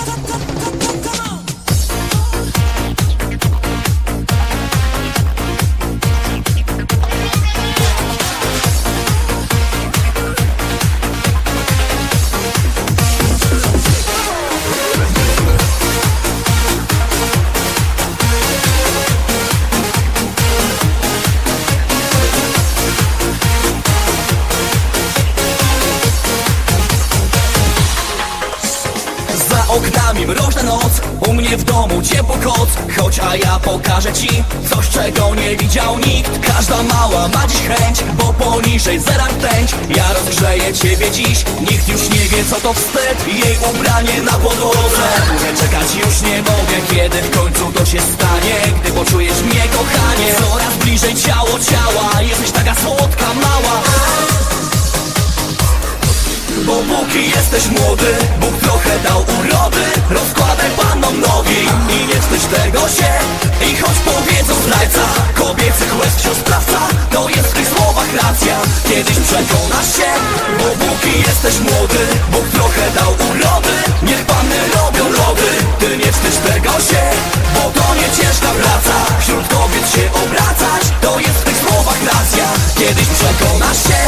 Oknami mroźna noc, u mnie w domu ciepło koc. Chodź, a ja pokażę ci coś, czego nie widział nikt. Każda mała ma dziś chęć, bo poniżej zera rtęć. Ja rozgrzeję ciebie dziś, nikt już nie wie co to wstyd. Jej ubranie na podłodze, czekać już nie mogę, kiedy w końcu to się stanie. Gdy poczujesz mnie, kochanie, coraz bliżej ciało ciała. Jesteś taka słodka, mała. Bo póki jesteś młody, Bóg trochę dał urody. Rozkładaj pannom nogi i nie wstydź tego się. I choć powiedzą zdrajca, kobiecych łez wciąż sprawca, to jest w tych słowach racja, kiedyś przekonasz się. Bo póki jesteś młody, Bóg trochę dał urody. Niech panny robią lody, ty nie wstydź tego się. Bo to nie ciężka praca, wśród kobiet się obracać, to jest w tych słowach racja, kiedyś przekonasz się.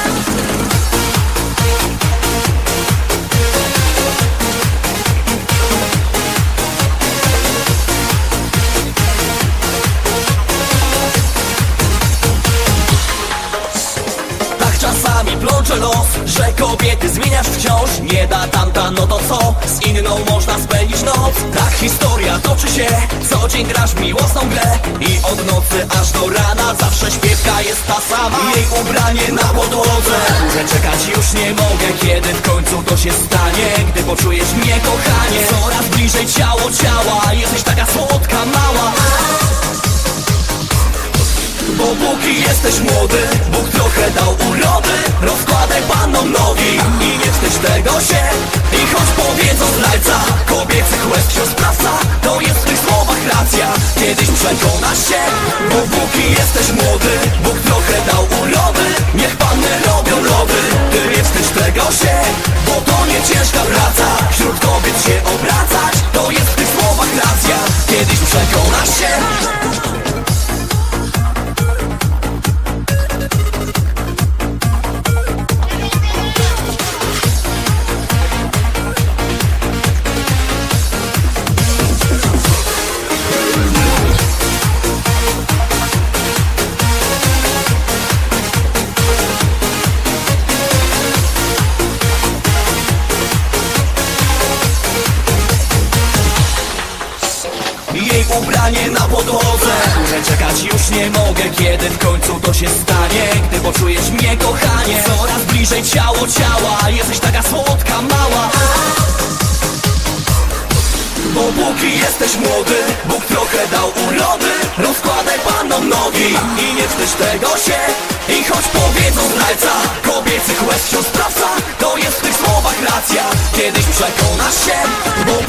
Czasami plącze los, że kobiety zmieniasz wciąż. Nie da tamta, no to co? Z inną można spędzić noc. Tak historia toczy się, co dzień grasz miłosną grę. I od nocy aż do rana zawsze śpiewka jest ta sama. Jej ubranie na podłodze, że czekać już nie mogę, kiedy w końcu to się stanie. Gdy poczujesz mnie, kochanie, coraz bliżej ciało ciała. Jesteś taka słodka, mała. Bo póki jesteś młody, Bóg trochę dał urody. Rozkładaj pannom nogi i nie wstydź tego się. I choć powiedzą zdrajca, kobiecych łez wciąż sprawca, to jest w tych słowach racja, kiedyś przekonasz się. Bo póki jesteś młody, Bóg trochę dał urody. Niech panny robią lody, ty nie wstydź tego się. Bo to nie ciężka praca, wśród kobiet się obracać, to jest w tych słowach racja, kiedyś przekonasz się. Jej ubranie na podłodze, że czekać już nie mogę, kiedy w końcu to się stanie. Gdy poczujesz mnie, kochanie, coraz bliżej ciało ciała. Jesteś taka słodka, mała. Bo póki jesteś młody, Bóg trochę dał urody. Rozkładaj pannom nogi i nie wstydź tego się. I choć powiedzą zdrajca, kobiecych łez wciąż sprawca, to jest w tych słowach racja, kiedyś przekonasz się. Bo